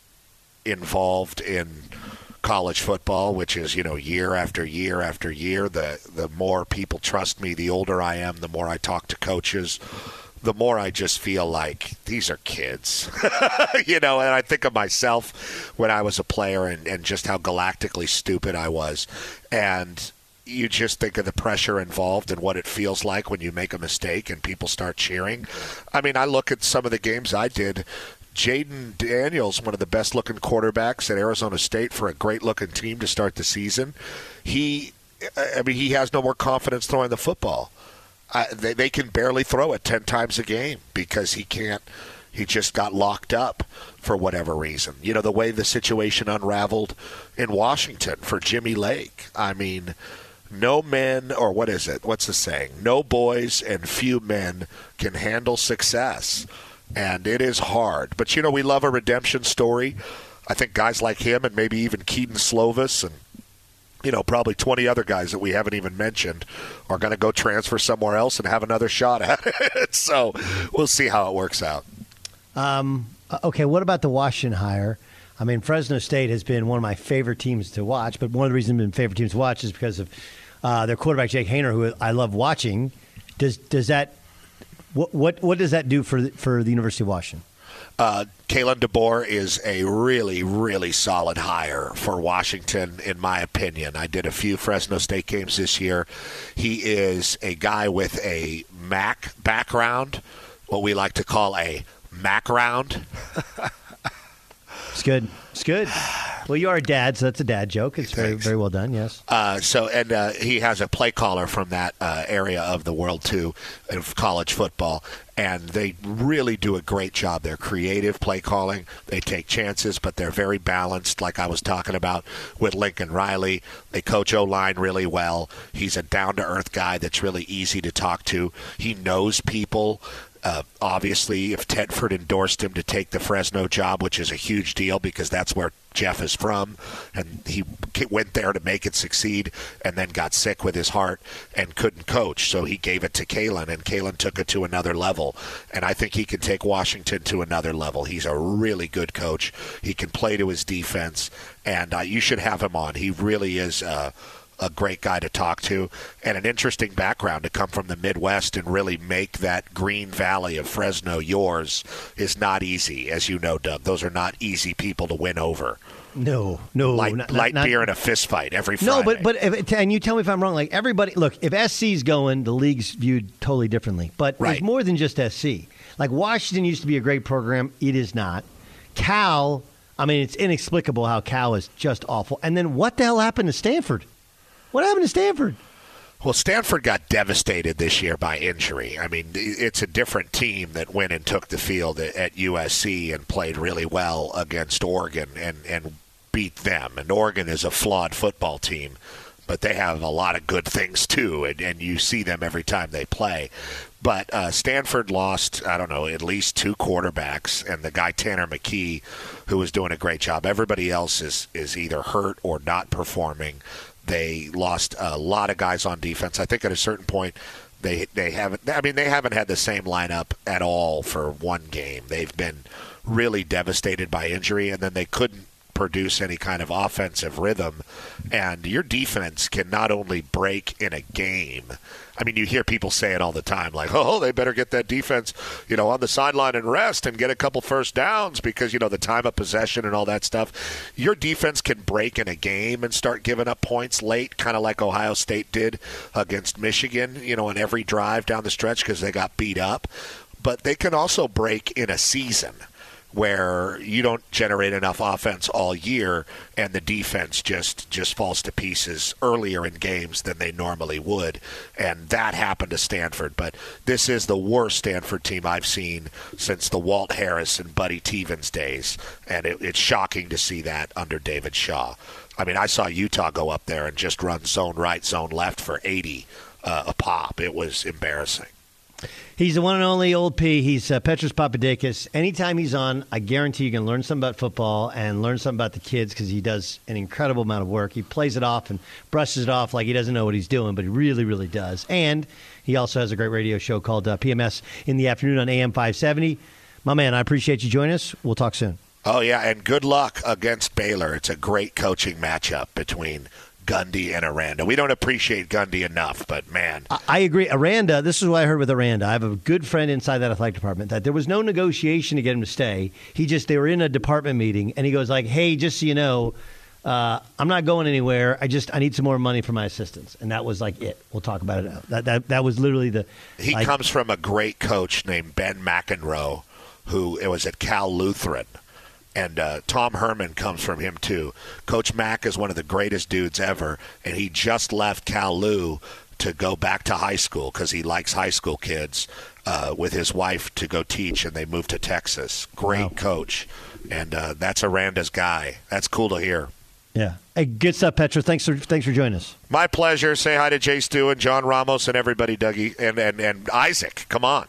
involved in college football, which is, you know, year after year after year, the, the more people trust me. The older I am, the more I talk to coaches, the more I just feel like these are kids. You know, and I think of myself when I was a player and, and just how galactically stupid I was. And you just think of the pressure involved and what it feels like when you make a mistake and people start cheering. I mean, I look at some of the games I did. Jaden Daniels, one of the best-looking quarterbacks at Arizona State for a great-looking team to start the season. He, I mean, he has no more confidence throwing the football. Uh, they, they can barely throw it ten times a game because he can't. He just got locked up for whatever reason. You know, the way the situation unraveled in Washington for Jimmy Lake. I mean, no men, or what is it? What's the saying? No boys and few men can handle success. And it is hard. But, you know, we love a redemption story. I think guys like him and maybe even Keaton Slovis and, you know, probably twenty other guys that we haven't even mentioned are going to go transfer somewhere else and have another shot at it. So we'll see how it works out. Um, okay, what about the Washington hire? I mean, Fresno State has been one of my favorite teams to watch, but one of the reasons they've been favorite teams to watch is because of uh, their quarterback, Jake Haener, who I love watching. Does does that what what, what does that do for the, for the University of Washington? Uh, Kalen DeBoer is a really, really solid hire for Washington, in my opinion. I did a few Fresno State games this year. He is a guy with a M A C background, what we like to call a Mac round. It's good. It's good. Well, you are a dad, so that's a dad joke. It's very, very well done, yes. Uh, so, and uh, he has a play caller from that uh, area of the world, too, of college football. And they really do a great job. They're creative play calling. They take chances, but they're very balanced, like I was talking about with Lincoln Riley. They coach O-line really well. He's a down-to-earth guy that's really easy to talk to. He knows people. Uh, obviously, if Tedford endorsed him to take the Fresno job, which is a huge deal because that's where Jeff is from, and he went there to make it succeed and then got sick with his heart and couldn't coach, so he gave it to Kalen, and Kalen took it to another level. And I think he can take Washington to another level. He's a really good coach. He can play to his defense, and uh, you should have him on. He really is uh, a great guy to talk to, and an interesting background to come from the Midwest and really make that Green Valley of Fresno yours is not easy, as you know, Doug. Those are not easy people to win over. No, no. Light, not, light not, beer in a fist fight every Friday. No, but, but if, and you tell me if I'm wrong. Like, everybody, look, if S C's going, the league's viewed totally differently. But right. There's more than just S C. Like, Washington used to be a great program. It is not. Cal, I mean, it's inexplicable how Cal is just awful. And then what the hell happened to Stanford? What happened to Stanford? Well, Stanford got devastated this year by injury. I mean, it's a different team that went and took the field at U S C and played really well against Oregon and, and beat them. And Oregon is a flawed football team, but they have a lot of good things too, and, and you see them every time they play. But uh, Stanford lost, I don't know, at least two quarterbacks, and the guy Tanner McKee, who was doing a great job. Everybody else is, is either hurt or not performing. They lost a lot of guys on defense. I think at a certain point they they haven't I mean they haven't had the same lineup at all for one game. They've been really devastated by injury, and then they couldn't produce any kind of offensive rhythm. And your defense can not only break in a game. I mean, you hear people say it all the time, like, oh, they better get that defense, you know, on the sideline and rest and get a couple first downs because, you know, the time of possession and all that stuff. Your defense can break in a game and start giving up points late, kind of like Ohio State did against Michigan, you know, on every drive down the stretch because they got beat up. But they can also break in a season where you don't generate enough offense all year and the defense just, just falls to pieces earlier in games than they normally would. And that happened to Stanford. But this is the worst Stanford team I've seen since the Walt Harris and Buddy Tevens days. And it, it's shocking to see that under David Shaw. I mean, I saw Utah go up there and just run zone right, zone left for eighty uh, a pop. It was embarrassing. He's the one and only Old P. He's uh, Petros Papadakis. Anytime he's on, I guarantee you can learn something about football and learn something about the kids because he does an incredible amount of work. He plays it off and brushes it off like he doesn't know what he's doing, but he really, really does. And he also has a great radio show called uh, P M S in the afternoon on A M five seventy. My man, I appreciate you joining us. We'll talk soon. Oh, yeah, and good luck against Baylor. It's a great coaching matchup between Gundy and Aranda. We don't appreciate Gundy enough, but man. I, I agree. Aranda, this is what I heard with Aranda. I have a good friend inside that athletic department that there was no negotiation to get him to stay. He just, they were in a department meeting, and he goes like, hey, just so you know, uh, I'm not going anywhere. I just, I need some more money for my assistants. And that was like it. We'll talk about it now. That, that, that was literally the. He like, comes from a great coach named Ben McEnroe, who it was at Cal Lutheran. And uh, Tom Herman comes from him, too. Coach Mack is one of the greatest dudes ever, and he just left Cal Lu to go back to high school because he likes high school kids uh, with his wife to go teach, and they moved to Texas. Great wow. coach. And uh, that's Aranda's guy. That's cool to hear. Yeah. Hey, good stuff, Petra. Thanks for thanks for joining us. My pleasure. Say hi to Jay Stu and John Ramos and everybody, Dougie, and, and, and Isaac. Come on.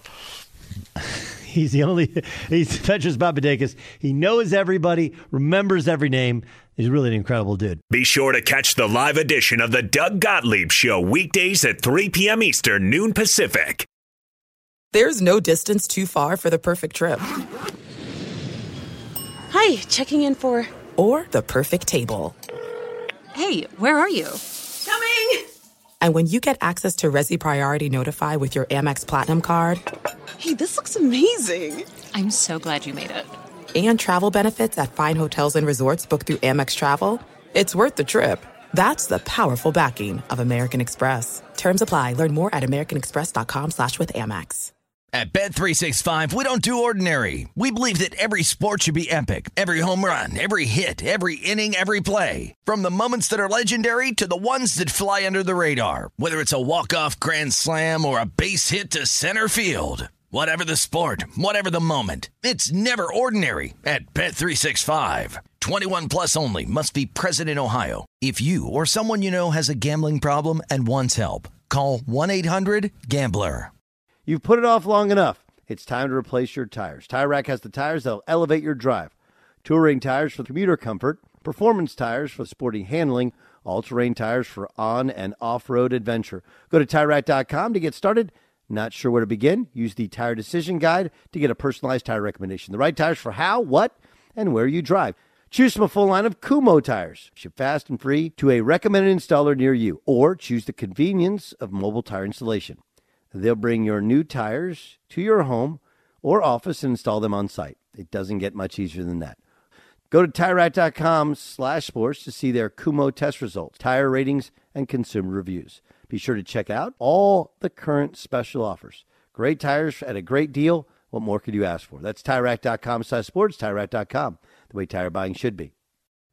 He's the only, he's Petros Papadakis. He knows everybody, remembers every name. He's really an incredible dude. Be sure to catch the live edition of the Doug Gottlieb Show weekdays at three p.m. Eastern, noon Pacific. There's no distance too far for the perfect trip. Hi, checking in for... Or the perfect table. Hey, where are you? Coming! And when you get access to Resi Priority Notify with your Amex Platinum card... Hey, this looks amazing. I'm so glad you made it. And travel benefits at fine hotels and resorts booked through Amex Travel. It's worth the trip. That's the powerful backing of American Express. Terms apply. Learn more at americanexpress.com slash with Amex. At Bet three sixty-five, we don't do ordinary. We believe that every sport should be epic. Every home run, every hit, every inning, every play. From the moments that are legendary to the ones that fly under the radar. Whether it's a walk-off grand slam or a base hit to center field. Whatever the sport, whatever the moment, it's never ordinary at Bet three sixty-five. twenty-one plus only. Must be present in Ohio. If you or someone you know has a gambling problem and wants help, call one eight hundred gambler. You've put it off long enough. It's time to replace your tires. Tire Rack has the tires that'll elevate your drive. Touring tires for commuter comfort, performance tires for sporty handling, all-terrain tires for on- and off-road adventure. Go to Tire Rack dot com to get started. Not sure where to begin? Use the Tire Decision Guide to get a personalized tire recommendation. The right tires for how, what, and where you drive. Choose from a full line of Kumho tires. Ship fast and free to a recommended installer near you. Or choose the convenience of mobile tire installation. They'll bring your new tires to your home or office and install them on site. It doesn't get much easier than that. Go to Tire Rack dot com slash sports to see their Kumho test results, tire ratings, and consumer reviews. Be sure to check out all the current special offers. Great tires at a great deal. What more could you ask for? That's Tire Rack dot com slash sports, Tire Rack dot com, the way tire buying should be.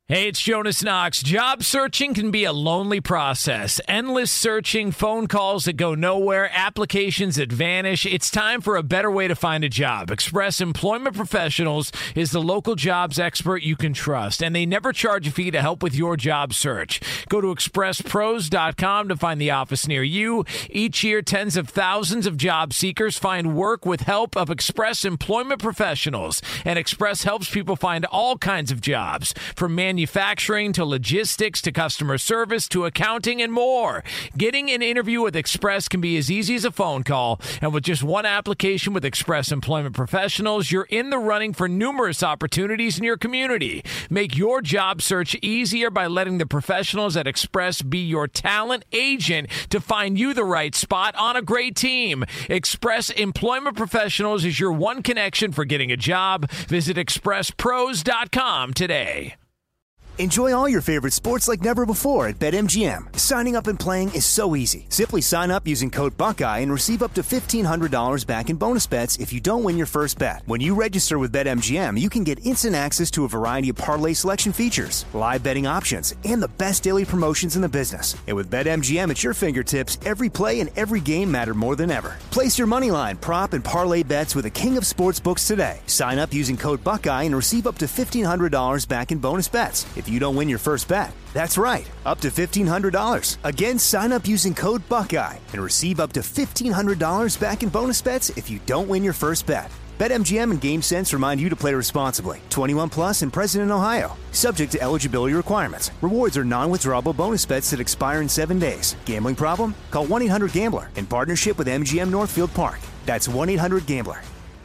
Hey, it's Jonas Knox. Job searching can be a lonely process. Endless searching, phone calls that go nowhere, applications that vanish. It's time for a better way to find a job. Express Employment Professionals is the local jobs expert you can trust, and they never charge a fee to help with your job search. Go to express pros dot com to find the office near you. Each year, tens of thousands of job seekers find work with help of Express Employment Professionals, and Express helps people find all kinds of jobs, from manufacturing Manufacturing to logistics to customer service to accounting and more. Getting an interview with Express can be as easy as a phone call, and with just one application with Express Employment Professionals, you're in the running for numerous opportunities in your community. Make your job search easier by letting the professionals at Express be your talent agent to find you the right spot on a great team. Express Employment Professionals is your one connection for getting a job. Visit express pros dot com today. Enjoy all your favorite sports like never before at BetMGM. Signing up and playing is so easy. Simply sign up using code Buckeye and receive up to fifteen hundred dollars back in bonus bets if you don't win your first bet. When you register with BetMGM, you can get instant access to a variety of parlay selection features, live betting options, and the best daily promotions in the business. And with BetMGM at your fingertips, every play and every game matter more than ever. Place your moneyline, prop, and parlay bets with the king of sportsbooks today. Sign up using code Buckeye and receive up to fifteen hundred dollars back in bonus bets if you don't win your first bet. That's right, up to fifteen hundred dollars. Again, sign up using code Buckeye and receive up to fifteen hundred dollars back in bonus bets if you don't win your first bet. BetMGM and GameSense remind you to play responsibly. twenty-one plus and present in Ohio. Subject to eligibility requirements. Rewards are non-withdrawable bonus bets that expire in seven days. Gambling problem? Call one eight hundred gambler in partnership with M G M Northfield Park. That's one eight hundred gambler.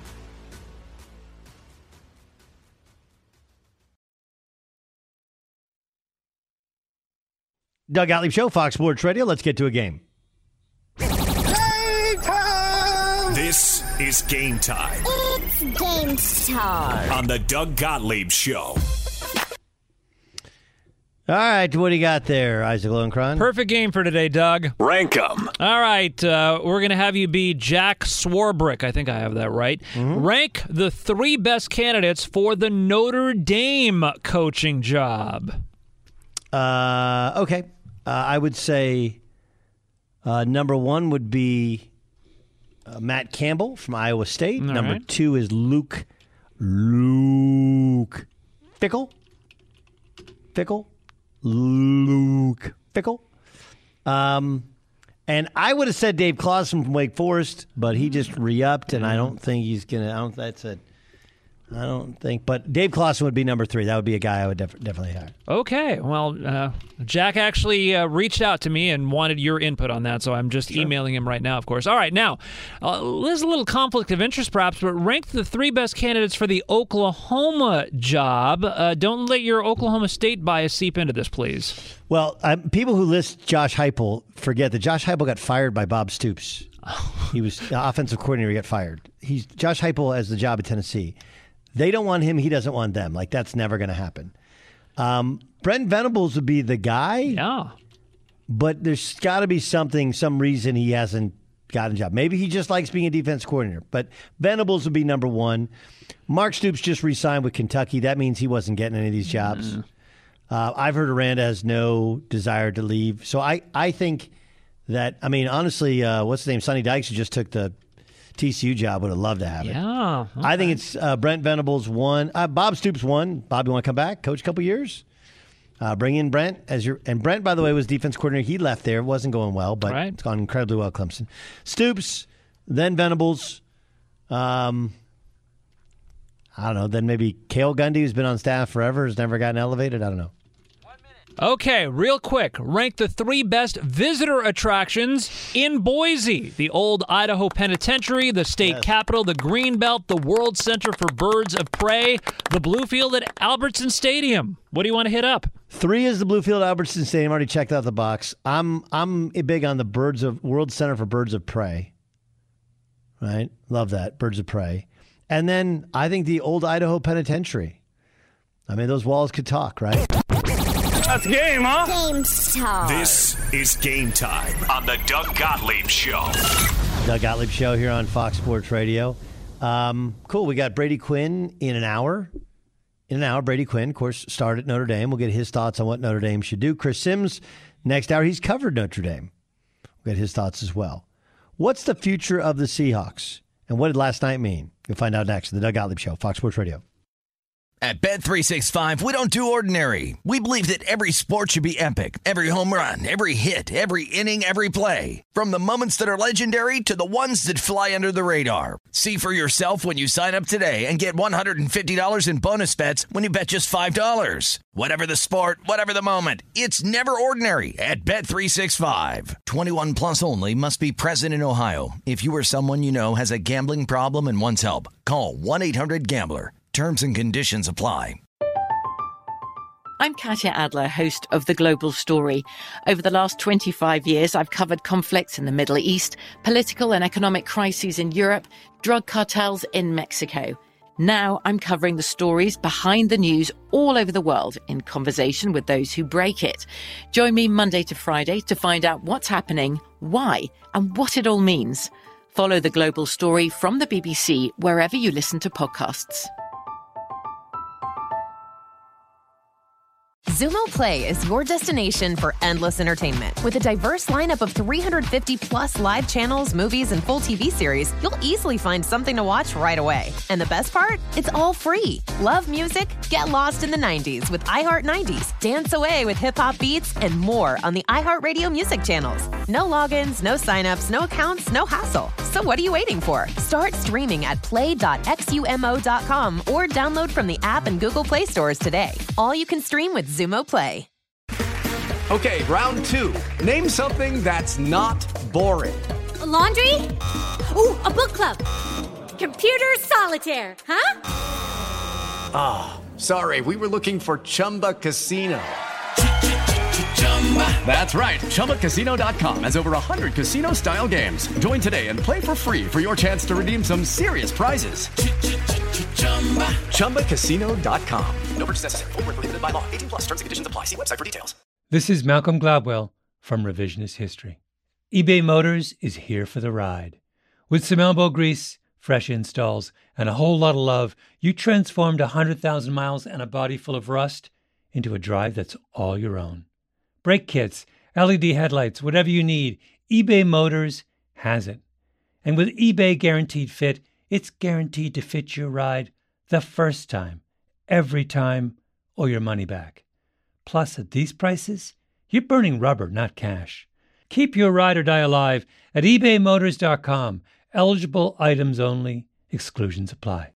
Doug Gottlieb Show, Fox Sports Radio. Let's get to a game. Game time! This is Game Time. It's game time. On the Doug Gottlieb Show. All right, what do you got there, Isaac Lowenkron? Perfect game for today, Doug. Rank 'em. All right, uh, we're going to have you be Jack Swarbrick. I think I have that right. Mm-hmm. Rank the three best candidates for the Notre Dame coaching job. Uh, okay. Uh, I would say uh, number one would be uh, Matt Campbell from Iowa State. All number right. two is Luke Luke Fickle. Fickle. Luke Fickle. Um, and I would have said Dave Clawson from Wake Forest, but he just re-upped, and I don't think he's gonna. I don't. That's it. I don't think, but Dave Clawson would be number three. That would be a guy I would def- definitely hire. Okay, well, uh, Jack actually uh, reached out to me and wanted your input on that, so I'm just sure. emailing him right now, of course. All right, now, uh, there's a little conflict of interest perhaps, but rank the three best candidates for the Oklahoma job. Uh, don't let your Oklahoma State bias seep into this, please. Well, um, people who list Josh Heupel forget that Josh Heupel got fired by Bob Stoops. He was the offensive coordinator, he got fired. He's Josh Heupel has the job at Tennessee. They don't want him. He doesn't want them. Like, that's never going to happen. Um, Brent Venables would be the guy. Yeah. But there's got to be something, some reason he hasn't gotten a job. Maybe he just likes being a defense coordinator. But Venables would be number one. Mark Stoops just re-signed with Kentucky. That means he wasn't getting any of these jobs. Mm. Uh, I've heard Aranda has no desire to leave. So I, I think that, I mean, honestly, uh, what's his name? Sonny Dykes, who just took the T C U job, would have loved to have it. Yeah, okay. I think it's uh, Brent Venables one. Uh, Bob Stoops one. Bob, you want to come back? Coach a couple years? Uh, bring in Brent as your and Brent, by the way, was defense coordinator. He left there. It wasn't going well, but right. It's gone incredibly well at Clemson. Stoops, then Venables. Um, I don't know. Then maybe Cale Gundy, who's been on staff forever, has never gotten elevated. I don't know. Okay, real quick, rank the three best visitor attractions in Boise. The old Idaho Penitentiary, the state yes. capitol, the Greenbelt, the World Center for Birds of Prey, the Bluefield at Albertson Stadium. What do you want to hit up? Three is the Bluefield Albertson Stadium. Already checked out the box. I'm I'm big on the Birds of World Center for Birds of Prey. Right? Love that. Birds of Prey. And then I think the old Idaho Penitentiary. I mean, those walls could talk, right? That's game, huh? Game time. This is Game Time on the Doug Gottlieb Show. Doug Gottlieb Show here on Fox Sports Radio. Um, cool. We got Brady Quinn in an hour. in an hour, Brady Quinn, of course, started at Notre Dame. We'll get his thoughts on what Notre Dame should do. Chris Sims, next hour, he's covered Notre Dame. We'll get his thoughts as well. What's the future of the Seahawks? And what did last night mean? You'll find out next. The Doug Gottlieb Show, Fox Sports Radio. At Bet three sixty-five, we don't do ordinary. We believe that every sport should be epic. Every home run, every hit, every inning, every play. From the moments that are legendary to the ones that fly under the radar. See for yourself when you sign up today and get one hundred fifty dollars in bonus bets when you bet just five dollars. Whatever the sport, whatever the moment, it's never ordinary at Bet three sixty-five. twenty-one plus only. Must be present in Ohio. If you or someone you know has a gambling problem and wants help, call one eight hundred gambler. Terms and conditions apply. I'm Katya Adler, host of The Global Story. Over the last twenty-five years, I've covered conflicts in the Middle East, political and economic crises in Europe, drug cartels in Mexico. Now I'm covering the stories behind the news all over the world in conversation with those who break it. Join me Monday to Friday to find out what's happening, why, and what it all means. Follow The Global Story from the B B C wherever you listen to podcasts. Xumo Play is your destination for endless entertainment. With a diverse lineup of three hundred fifty plus live channels, movies, and full T V series, you'll easily find something to watch right away. And the best part? It's all free. Love music? Get lost in the nineties with iHeart nineties. Dance away with hip-hop beats and more on the iHeartRadio music channels. No logins, no signups, no accounts, no hassle. So what are you waiting for? Start streaming at play dot xumo dot com or download from the app and Google Play stores today. All you can stream with Xumo Play. Okay, round two. Name something that's not boring. A laundry? Ooh, a book club. Computer solitaire, huh? Ah, oh, sorry, we were looking for Chumba Casino. That's right, Chumba Casino dot com has over one hundred casino-style games. Join today and play for free for your chance to redeem some serious prizes. Chumba Casino dot com. No purchase necessary. Void where prohibited by law. eighteen plus. Terms and conditions apply. See website for details. This is Malcolm Gladwell from Revisionist History. eBay Motors is here for the ride. With some elbow grease, fresh installs, and a whole lot of love, you transformed one hundred thousand miles and a body full of rust into a drive that's all your own. Brake kits, L E D headlights, whatever you need, eBay Motors has it. And with eBay Guaranteed Fit, it's guaranteed to fit your ride the first time, every time, or your money back. Plus, at these prices, you're burning rubber, not cash. Keep your ride or die alive at ebay motors dot com. Eligible items only. Exclusions apply.